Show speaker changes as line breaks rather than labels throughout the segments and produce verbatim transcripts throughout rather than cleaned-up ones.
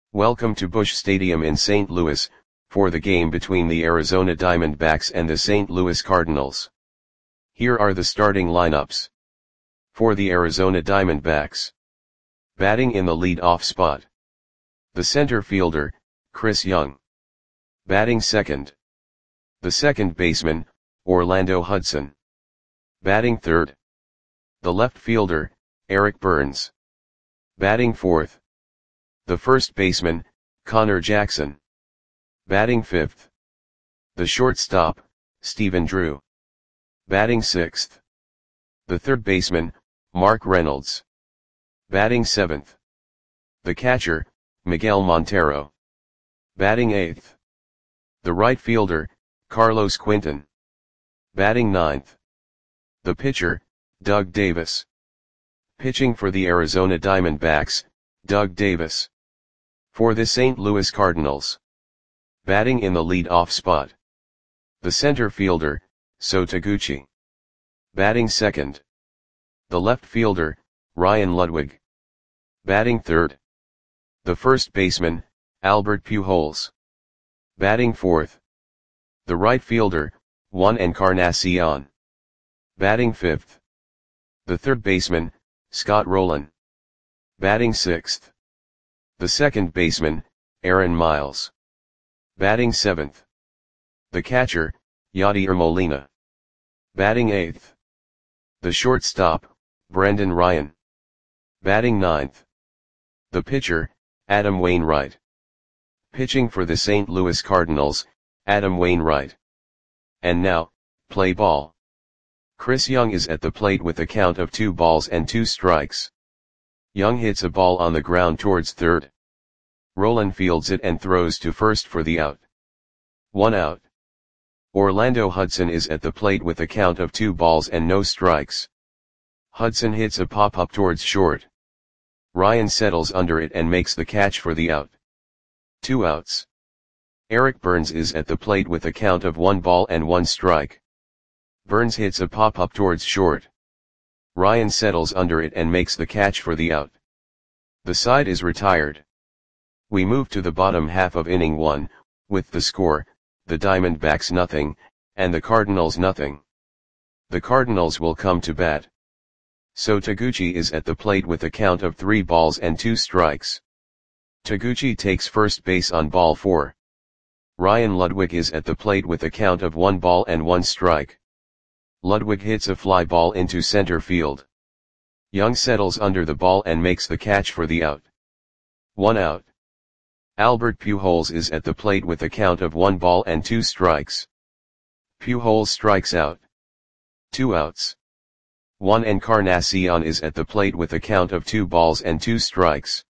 Welcome to Busch Stadium in Saint Louis, for the game between the Arizona Diamondbacks and the Saint Louis Cardinals. Here are the starting lineups. For the Arizona Diamondbacks. Batting in the lead-off spot. The center fielder, Chris Young. Batting second. The second baseman, Orlando Hudson. Batting third. The left fielder, Eric Burns. Batting fourth. The first baseman, Connor Jackson. Batting fifth. The shortstop, Stephen Drew. Batting sixth. The third baseman, Mark Reynolds. Batting seventh. The catcher, Miguel Montero. Batting eighth. The right fielder, Carlos Quinton. Batting ninth. The pitcher, Doug Davis. Pitching for the Arizona Diamondbacks, Doug Davis. For the Saint Louis Cardinals. Batting in the lead-off spot. The center fielder, Sho Taguchi. Batting second. The left fielder, Ryan Ludwig. Batting third. The first baseman, Albert Pujols. Batting fourth. The right fielder, Juan Encarnacion. Batting fifth. The third baseman, Scott Rolen. Batting sixth. The second baseman, Aaron Miles. Batting seventh. The catcher, Yadier Molina. Batting eighth. The shortstop, Brendan Ryan. Batting ninth. The pitcher, Adam Wainwright. Pitching for the Saint Louis Cardinals, Adam Wainwright. And now, play ball. Chris Young is at the plate with a count of two balls and two strikes. Young hits a ball on the ground towards third. Rolen fields it and throws to first for the out. One out. Orlando Hudson is at the plate with a count of two balls and no strikes. Hudson hits a pop-up towards short. Ryan settles under it and makes the catch for the out. Two outs. Eric Burns is at the plate with a count of one ball and one strike. Burns hits a pop-up towards short. Ryan settles under it and makes the catch for the out. The side is retired. We move to the bottom half of inning one, with the score, the Diamondbacks nothing, and the Cardinals nothing. The Cardinals will come to bat. Sho Taguchi is at the plate with a count of three balls and two strikes. Taguchi takes first base on ball four. Ryan Ludwig is at the plate with a count of one ball and one strike. Ludwig hits a fly ball into center field. Young settles under the ball and makes the catch for the out. One out. Albert Pujols is at the plate with a count of one ball and two strikes. Pujols strikes out. Two outs. Juan Encarnacion is at the plate with a count of two balls and two strikes.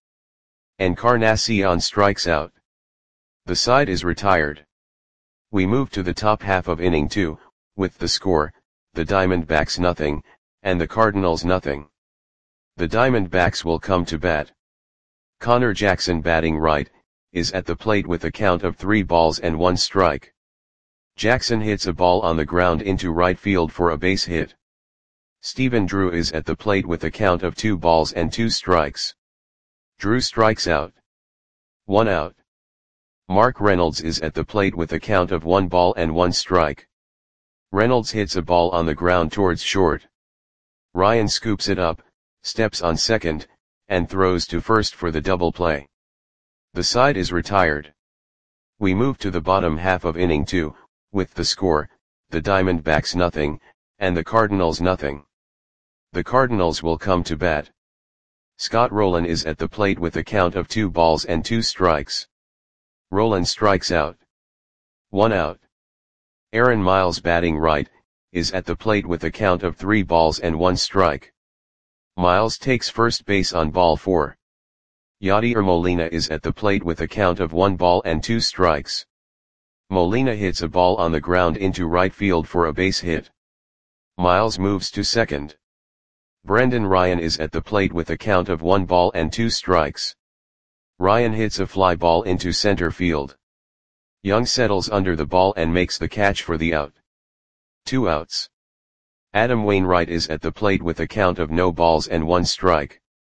Encarnacion strikes out. The side is retired. We move to the top half of inning two, with the score, the Diamondbacks nothing, and the Cardinals nothing. The Diamondbacks will come to bat. Connor Jackson batting right, is at the plate with a count of three balls and one strike. Jackson hits a ball on the ground into right field for a base hit. Stephen Drew is at the plate with a count of two balls and two strikes. Drew strikes out. One out. Mark Reynolds is at the plate with a count of one ball and one strike. Reynolds hits a ball on the ground towards short. Ryan scoops it up, steps on second, and throws to first for the double play. The side is retired. We move to the bottom half of inning two, with the score, the Diamondbacks nothing, and the Cardinals nothing. The Cardinals will come to bat. Scott Rolen is at the plate with a count of two balls and two strikes. Rolen strikes out. One out. Aaron Miles batting right, is at the plate with a count of three balls and one strike. Miles takes first base on ball four. Yadier Molina is at the plate with a count of one ball and two strikes. Molina hits a ball on the ground into right field for a base hit. Miles moves to second. Brendan Ryan is at the plate with a count of one ball and two strikes. Ryan hits a fly ball into center field. Young settles under the ball and makes the catch for the out. Two outs. Adam Wainwright is at the plate with a count of no balls and one strike.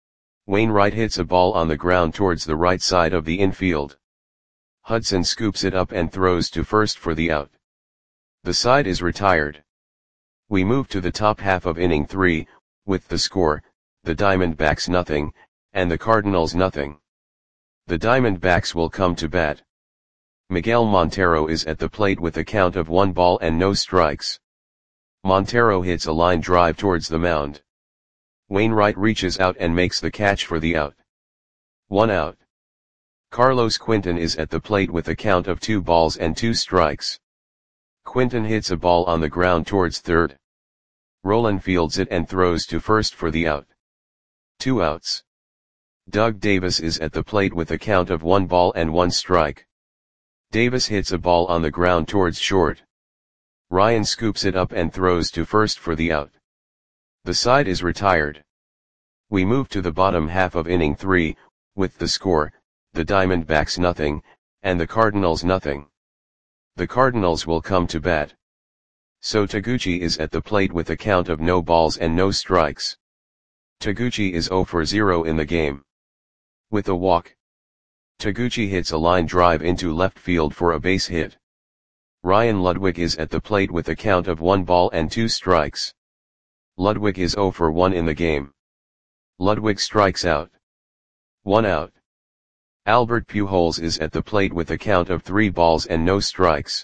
Wainwright hits a ball on the ground towards the right side of the infield. Hudson scoops it up and throws to first for the out. The side is retired. We move to the top half of inning three, with the score, the Diamondbacks nothing, and the Cardinals nothing. The Diamondbacks will come to bat. Miguel Montero is at the plate with a count of one ball and no strikes. Montero hits a line drive towards the mound. Wainwright reaches out and makes the catch for the out. One out. Carlos Quinton is at the plate with a count of two balls and two strikes. Quinton hits a ball on the ground towards third. Rolen fields it and throws to first for the out. Two outs. Doug Davis is at the plate with a count of one ball and one strike. Davis hits a ball on the ground towards short. Ryan scoops it up and throws to first for the out. The side is retired. We move to the bottom half of inning three, with the score, the Diamondbacks nothing, and the Cardinals nothing. The Cardinals will come to bat. So Taguchi is at the plate with a count of no balls and no strikes. Taguchi is zero for zero in the game. With a walk, Taguchi hits a line drive into left field for a base hit. Ryan Ludwig is at the plate with a count of one ball and two strikes. Ludwig is zero for one in the game. Ludwig strikes out. One out. Albert Pujols is at the plate with a count of three balls and no strikes.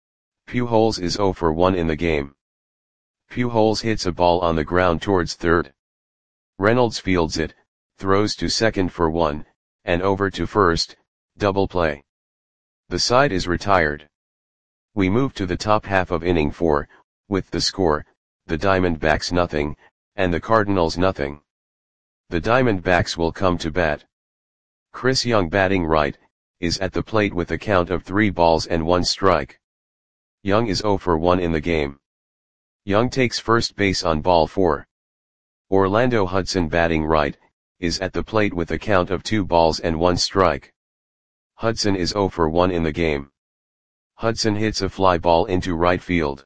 Pujols is zero for one in the game. Pujols hits a ball on the ground towards third. Reynolds fields it, throws to second for one, and over to first, double play. The side is retired. We move to the top half of inning four, with the score, the Diamondbacks nothing, and the Cardinals nothing. The Diamondbacks will come to bat. Chris Young batting right, is at the plate with a count of three balls and one strike. Young is zero for one in the game. Young takes first base on ball four. Orlando Hudson batting right, is at the plate with a count of two balls and one strike. Hudson is zero for one in the game. Hudson hits a fly ball into right field.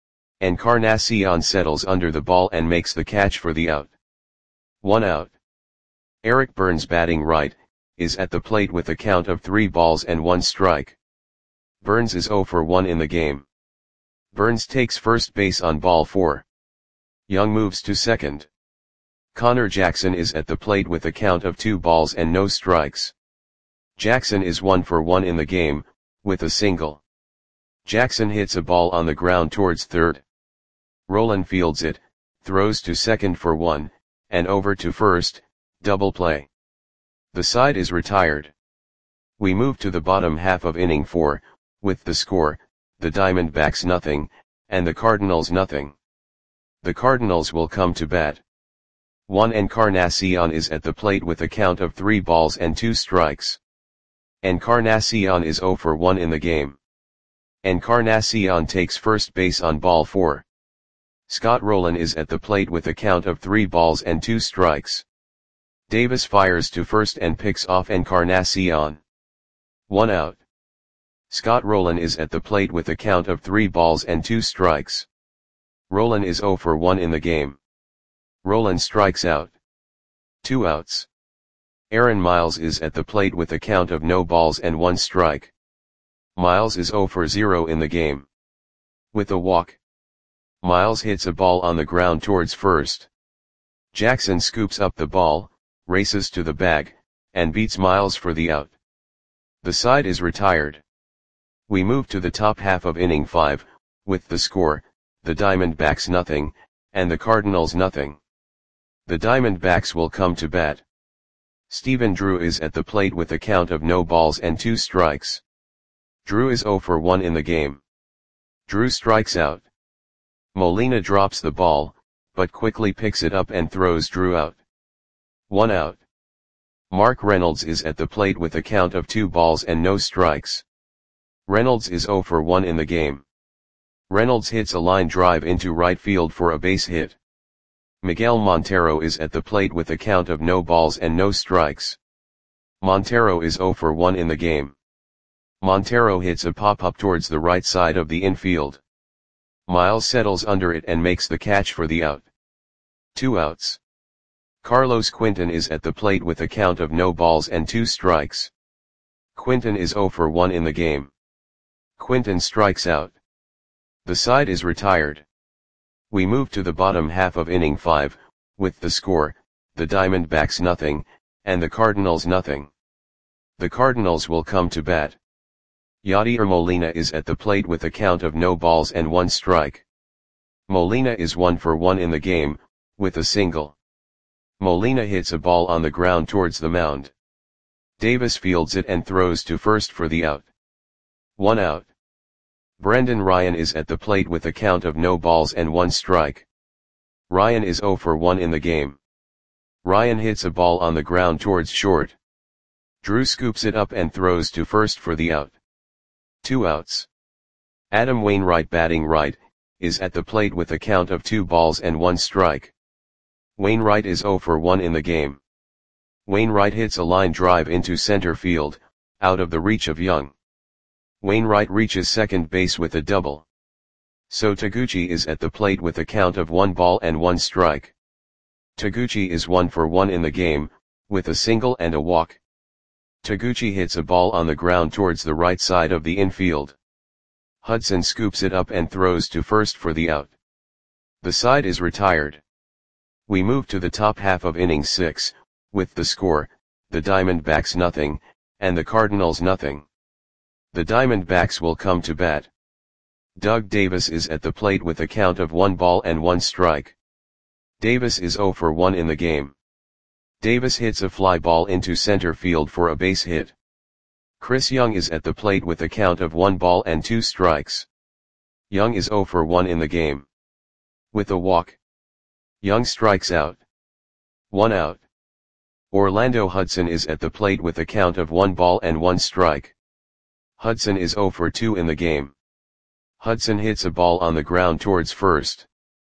Encarnacion settles under the ball and makes the catch for the out. One out. Eric Burns batting right, is at the plate with a count of three balls and one strike. Burns is zero for one in the game. Burns takes first base on ball four. Young moves to second. Connor Jackson is at the plate with a count of two balls and no strikes. Jackson is one for one in the game, with a single. Jackson hits a ball on the ground towards third. Rolen fields it, throws to second for one, and over to first, double play. The side is retired. We move to the bottom half of inning four, with the score, the Diamondbacks nothing, and the Cardinals nothing. The Cardinals will come to bat. Juan Encarnacion is at the plate with a count of three balls and two strikes. Encarnacion is zero for one in the game. Encarnacion takes first base on ball four. Scott Rolen is at the plate with a count of three balls and two strikes. Davis fires to first and picks off Encarnacion. One out. Scott Rolen is at the plate with a count of three balls and two strikes. Rolen is zero for one in the game. Rolen strikes out. Two outs. Aaron Miles is at the plate with a count of no balls and one strike. Miles is zero for zero in the game. With a walk, Miles hits a ball on the ground towards first. Jackson scoops up the ball, races to the bag, and beats Miles for the out. The side is retired. We move to the top half of inning five, with the score, the Diamondbacks nothing, and the Cardinals nothing. The Diamondbacks will come to bat. Stephen Drew is at the plate with a count of no balls and two strikes. Drew is zero for one in the game. Drew strikes out. Molina drops the ball, but quickly picks it up and throws Drew out. One out. Mark Reynolds is at the plate with a count of two balls and no strikes. Reynolds is zero for one in the game. Reynolds hits a line drive into right field for a base hit. Miguel Montero is at the plate with a count of no balls and no strikes. Montero is zero for one in the game. Montero hits a pop-up towards the right side of the infield. Miles settles under it and makes the catch for the out. Two outs. Carlos Quinton is at the plate with a count of no balls and two strikes. Quinton is zero for one in the game. Quinton strikes out. The side is retired. We move to the bottom half of inning five, with the score, the Diamondbacks nothing, and the Cardinals nothing. The Cardinals will come to bat. Yadier Molina is at the plate with a count of no balls and one strike. Molina is one for one in the game, with a single. Molina hits a ball on the ground towards the mound. Davis fields it and throws to first for the out. One out. Brendan Ryan is at the plate with a count of no balls and one strike. Ryan is zero for one in the game. Ryan hits a ball on the ground towards short. Drew scoops it up and throws to first for the out. Two outs. Adam Wainwright, batting right, is at the plate with a count of two balls and one strike. Wainwright is zero for one in the game. Wainwright hits a line drive into center field, out of the reach of Young. Wainwright reaches second base with a double. So Taguchi is at the plate with a count of one ball and one strike. Taguchi is one for one in the game, with a single and a walk. Taguchi hits a ball on the ground towards the right side of the infield. Hudson scoops it up and throws to first for the out. The side is retired. We move to the top half of inning six, with the score, the Diamondbacks nothing, and the Cardinals nothing. The Diamondbacks will come to bat. Doug Davis is at the plate with a count of one ball and one strike. Davis is zero for one in the game. Davis hits a fly ball into center field for a base hit. Chris Young is at the plate with a count of one ball and two strikes. Young is zero for one in the game. With a walk. Young strikes out. One out. Orlando Hudson is at the plate with a count of one ball and one strike. Hudson is zero for two in the game. Hudson hits a ball on the ground towards first.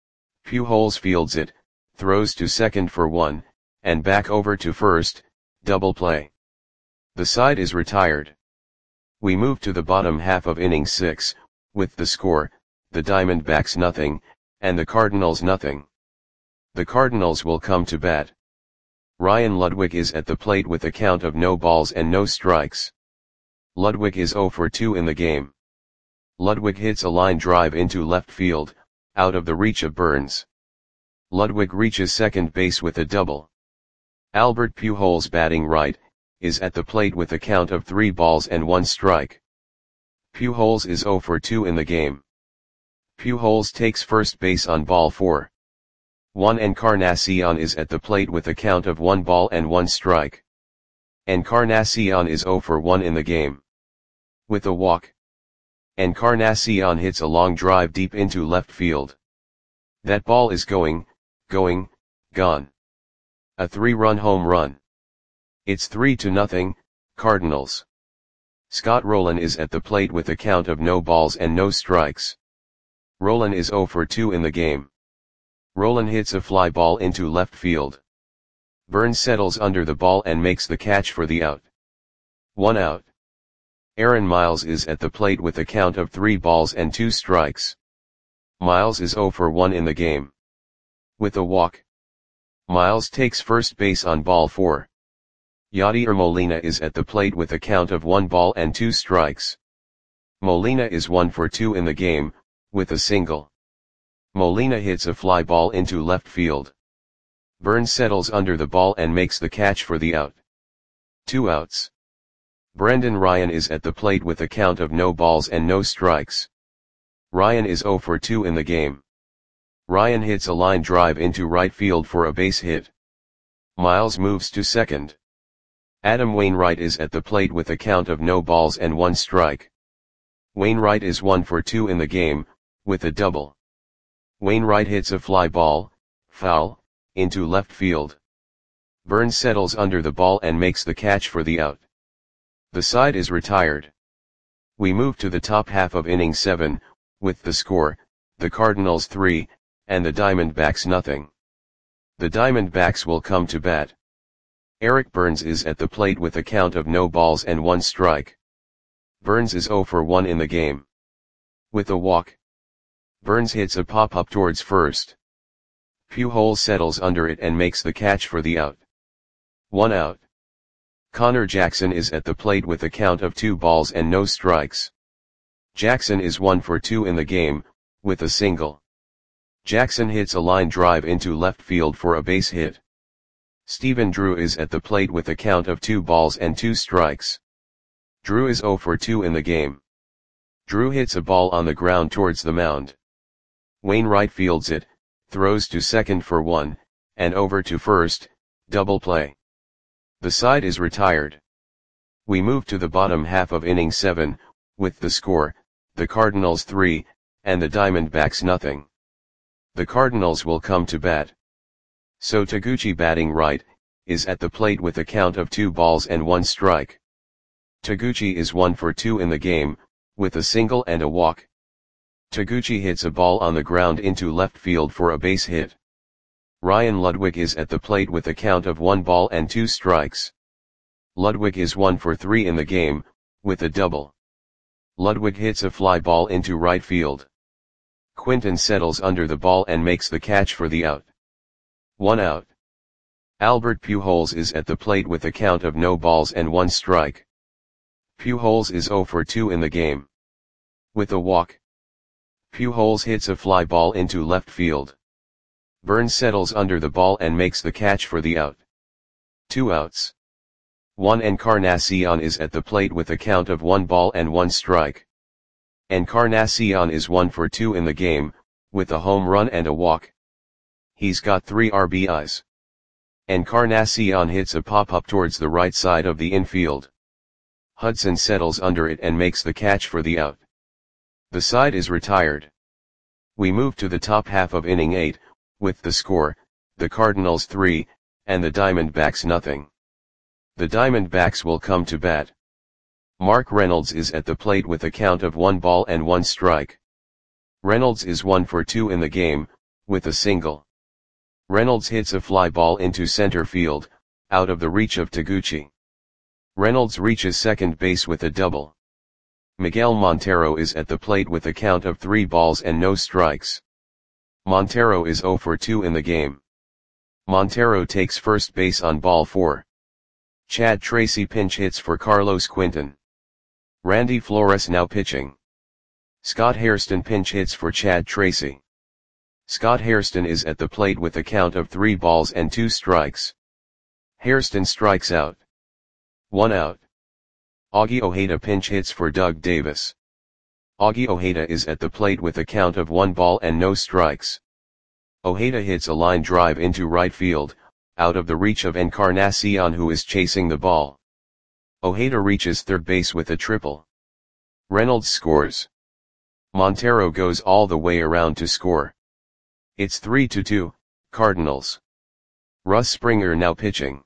Pujols fields it, throws to second for one, and back over to first, double play. The side is retired. We move to the bottom half of inning six, with the score, the Diamondbacks nothing, and the Cardinals nothing. The Cardinals will come to bat. Ryan Ludwig is at the plate with a count of no balls and no strikes. Ludwig is zero for two in the game. Ludwig hits a line drive into left field, out of the reach of Burns. Ludwig reaches second base with a double. Albert Pujols, batting right, is at the plate with a count of three balls and one strike. Pujols is zero for two in the game. Pujols takes first base on ball four. Juan Encarnacion is at the plate with a count of one ball and one strike. Encarnacion is zero for one in the game. With a walk. Encarnacion hits a long drive deep into left field. That ball is going, going, gone. A three-run home run. It's three to nothing, Cardinals. Scott Rowland is at the plate with a count of no balls and no strikes. Rowland is zero for two in the game. Rowland hits a fly ball into left field. Burns settles under the ball and makes the catch for the out. One out. Aaron Miles is at the plate with a count of three balls and two strikes. Miles is zero for one in the game. With a walk. Miles takes first base on ball four. Yadier Molina is at the plate with a count of one ball and two strikes. Molina is one for two in the game, with a single. Molina hits a fly ball into left field. Burns settles under the ball and makes the catch for the out. Two outs. Brendan Ryan is at the plate with a count of no balls and no strikes. Ryan is zero for two in the game. Ryan hits a line drive into right field for a base hit. Miles moves to second. Adam Wainwright is at the plate with a count of no balls and one strike. Wainwright is one for two in the game, with a double. Wainwright hits a fly ball, foul, into left field. Burns settles under the ball and makes the catch for the out. The side is retired. We move to the top half of inning seven, with the score, the Cardinals three, and the Diamondbacks nothing. The Diamondbacks will come to bat. Eric Burns is at the plate with a count of no balls and one strike. Burns is zero for one in the game. With a walk. Burns hits a pop-up towards first. Pujols settles under it and makes the catch for the out. One out. Connor Jackson is at the plate with a count of two balls and no strikes. Jackson is one for two in the game, with a single. Jackson hits a line drive into left field for a base hit. Stephen Drew is at the plate with a count of two balls and two strikes. Drew is zero for two in the game. Drew hits a ball on the ground towards the mound. Wainwright fields it, throws to second for one, and over to first, double play. The side is retired. We move to the bottom half of inning seven, with the score, the Cardinals three, and the Diamondbacks nothing. The Cardinals will come to bat. So Taguchi, batting right, is at the plate with a count of two balls and one strike. Taguchi is one for two in the game, with a single and a walk. Taguchi hits a ball on the ground into left field for a base hit. Ryan Ludwig is at the plate with a count of one ball and two strikes. Ludwig is one for three in the game, with a double. Ludwig hits a fly ball into right field. Quinton settles under the ball and makes the catch for the out. One out. Albert Pujols is at the plate with a count of no balls and one strike. Pujols is zero for two in the game. With a walk. Pujols hits a fly ball into left field. Burns settles under the ball and makes the catch for the out. Two outs. Juan Encarnacion is at the plate with a count of one ball and one strike. Encarnacion is one for two in the game, with a home run and a walk. He's got three R B Is. Encarnacion hits a pop-up towards the right side of the infield. Hudson settles under it and makes the catch for the out. The side is retired. We move to the top half of inning eight, with the score, the Cardinals three, and the Diamondbacks nothing. The Diamondbacks will come to bat. Mark Reynolds is at the plate with a count of one ball and one strike. Reynolds is one for two in the game, with a single. Reynolds hits a fly ball into center field, out of the reach of Taguchi. Reynolds reaches second base with a double. Miguel Montero is at the plate with a count of three balls and no strikes. Montero is zero for two in the game. Montero takes first base on ball four. Chad Tracy pinch hits for Carlos Quinton. Randy Flores now pitching. Scott Hairston pinch hits for Chad Tracy. Scott Hairston is at the plate with a count of three balls and two strikes. Hairston strikes out. One out. Augie Ojeda pinch hits for Doug Davis. Augie Ojeda is at the plate with a count of one ball and no strikes. Ojeda hits a line drive into right field, out of the reach of Encarnacion, who is chasing the ball. Ojeda reaches third base with a triple. Reynolds scores. Montero goes all the way around to score. It's three to two, Cardinals. Russ Springer now pitching.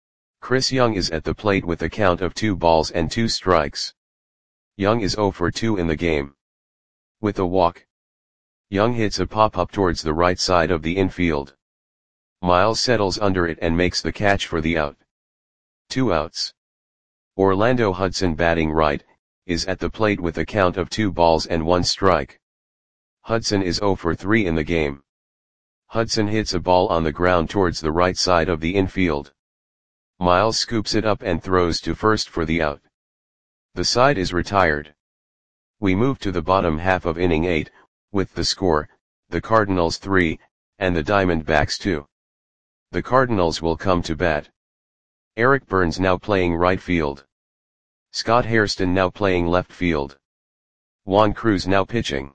Chris Young is at the plate with a count of two balls and two strikes. Young is zero for two in the game. With a walk. Young hits a pop-up towards the right side of the infield. Miles settles under it and makes the catch for the out. Two outs. Orlando Hudson, batting right, is at the plate with a count of two balls and one strike. Hudson is zero for three in the game. Hudson hits a ball on the ground towards the right side of the infield. Miles scoops it up and throws to first for the out. The side is retired. We move to the bottom half of inning eight, with the score, the Cardinals three, and the Diamondbacks two. The Cardinals will come to bat. Eric Burns now playing right field. Scott Hairston now playing left field. Juan Cruz now pitching.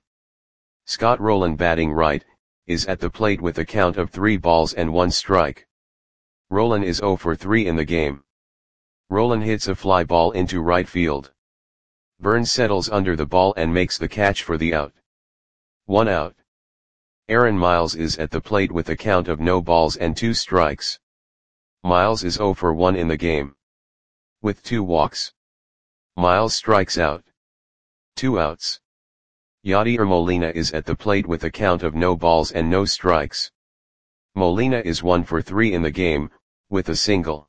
Scott Rowland, batting right, is at the plate with a count of three balls and one strike. Rowland is zero for three in the game. Rowland hits a fly ball into right field. Burns settles under the ball and makes the catch for the out. One out. Aaron Miles is at the plate with a count of no balls and two strikes. Miles is zero for one in the game. With two walks. Miles strikes out. Two outs. Yadier Molina is at the plate with a count of no balls and no strikes. Molina is one for three in the game, with a single.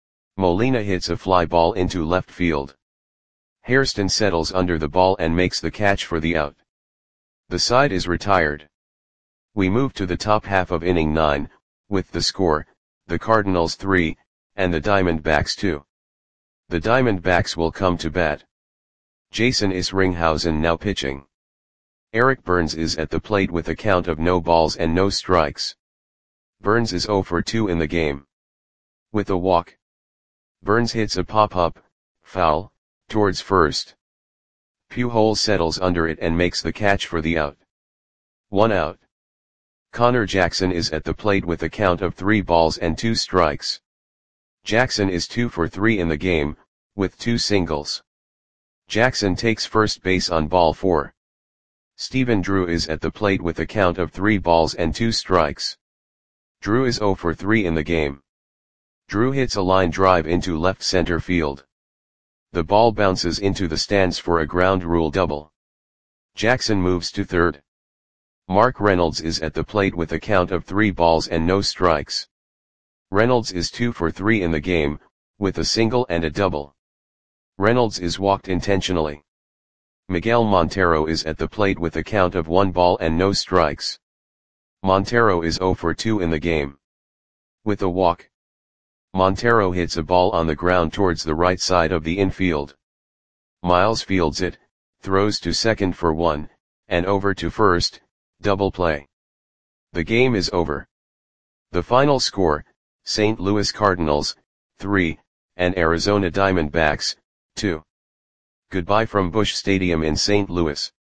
Molina hits a fly ball into left field. Hairston settles under the ball and makes the catch for the out. The side is retired. We move to the top half of inning nine, with the score, the Cardinals three, and the Diamondbacks two. The Diamondbacks will come to bat. Jason Isringhausen now pitching. Eric Burns is at the plate with a count of no balls and no strikes. Burns is oh for two in the game. With a walk. Burns hits a pop-up, foul, towards first. Pujols settles under it and makes the catch for the out. One out. Connor Jackson is at the plate with a count of three balls and two strikes. Jackson is two for three in the game, with two singles. Jackson takes first base on ball four. Stephen Drew is at the plate with a count of three balls and two strikes. Drew is oh for three in the game. Drew hits a line drive into left center field. The ball bounces into the stands for a ground rule double. Jackson moves to third. Mark Reynolds is at the plate with a count of three balls and no strikes. Reynolds is two for three in the game, with a single and a double. Reynolds is walked intentionally. Miguel Montero is at the plate with a count of one ball and no strikes. Montero is oh for two in the game. With a walk. Montero hits a ball on the ground towards the right side of the infield. Miles fields it, throws to second for one, and over to first, double play. The game is over. The final score, Saint Louis Cardinals, three, and Arizona Diamondbacks, two. Goodbye from Busch Stadium in Saint Louis.